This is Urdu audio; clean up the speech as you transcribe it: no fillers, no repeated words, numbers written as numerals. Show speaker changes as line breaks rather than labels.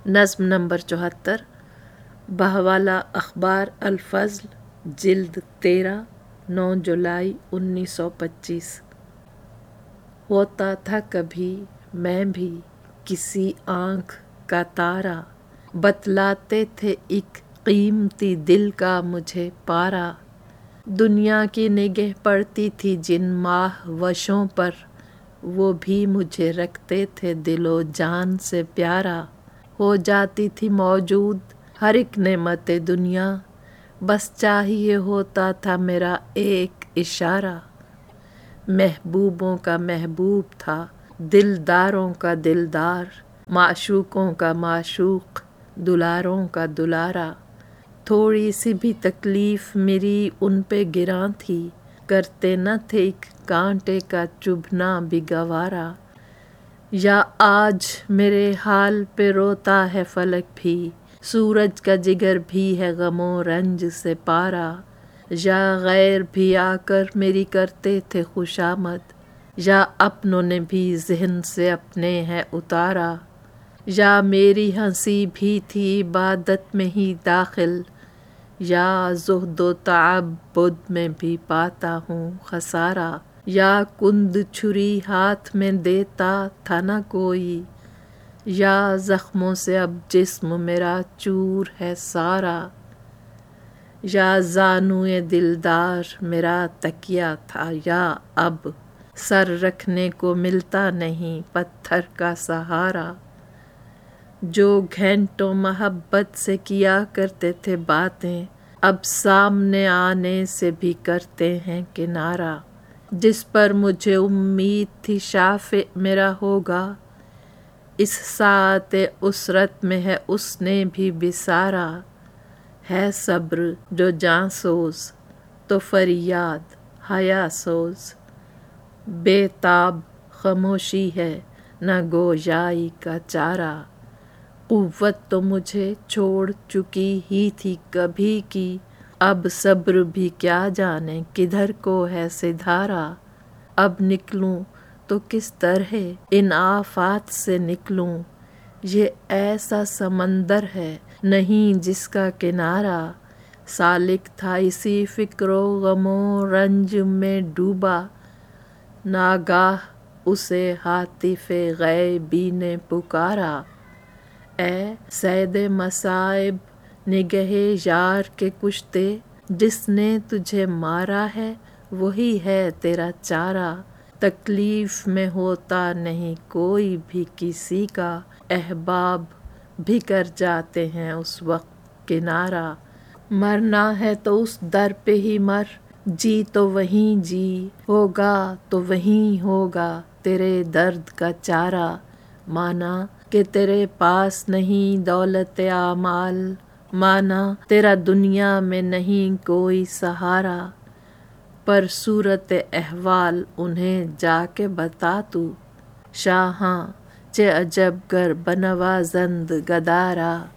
نظم نمبر 74 بہوالا اخبار الفضل جلد 13 9 جولائی 1925۔ ہوتا تھا کبھی میں بھی کسی آنکھ کا تارا، بتلاتے تھے ایک قیمتی دل کا مجھے پارا۔ دنیا کی نگہ پڑتی تھی جن ماہ وشوں پر، وہ بھی مجھے رکھتے تھے دل و جان سے پیارا۔ ہو جاتی تھی موجود ہر ایک نعمت دنیا، بس چاہیے ہوتا تھا میرا ایک اشارہ۔ محبوبوں کا محبوب تھا، دلداروں کا دلدار، معشوقوں کا معشوق، دلاروں کا دلارا۔ تھوڑی سی بھی تکلیف میری ان پہ گراں تھی، کرتے نہ تھے ایک کانٹے کا چبھنا بھی گوارا۔ یا آج میرے حال پہ روتا ہے فلک بھی، سورج کا جگر بھی ہے غم و رنج سے پارا۔ یا غیر بھی آ کر میری کرتے تھے خوشامد، یا اپنوں نے بھی ذہن سے اپنے ہے اتارا۔ یا میری ہنسی بھی تھی عبادت میں ہی داخل، یا زہد و تعبد میں بھی پاتا ہوں خسارہ۔ یا کند چھری ہاتھ میں دیتا تھا نہ کوئی، یا زخموں سے اب جسم میرا چور ہے سارا۔ یا زانوئے دلدار میرا تکیہ تھا، یا اب سر رکھنے کو ملتا نہیں پتھر کا سہارا۔ جو گھنٹوں محبت سے کیا کرتے تھے باتیں، اب سامنے آنے سے بھی کرتے ہیں کنارہ۔ جس پر مجھے امید تھی شافع میرا ہوگا، اس ساعت عسرت میں ہے اس نے بھی بسارا۔ ہے صبر جو جاں سوز تو فریاد حیا سوز، بے تاب خاموشی ہے نہ گویائی کا چارہ۔ قوت تو مجھے چھوڑ چکی ہی تھی کبھی کی، اب صبر بھی کیا جانے کدھر کو ہے سدھارا۔ اب نکلوں تو کس طرح ان آفات سے نکلوں، یہ ایسا سمندر ہے نہیں جس کا کنارہ۔ سالک تھا اسی فکر و غم و رنج میں ڈوبا، ناگاہ اسے ہاتف غیبی نے پکارا۔ اے صید مصائب نگہ یار کے کشتے، جس نے تجھے مارا ہے وہی ہے تیرا چارہ۔ تکلیف میں ہوتا نہیں کوئی بھی کسی کا، احباب بھی کر جاتے ہیں اس وقت کنارہ۔ مرنا ہے تو اس در پہ ہی مر، جی تو وہیں جی، ہوگا تو وہیں ہوگا تیرے درد کا چارہ۔ مانا کہ تیرے پاس نہیں دولت اعمال، مانا تیرا دنیا میں نہیں کوئی سہارا، پر صورت احوال انہیں جا کے بتا تو، شاہاں چہ عجب گر بنوازند گدارا۔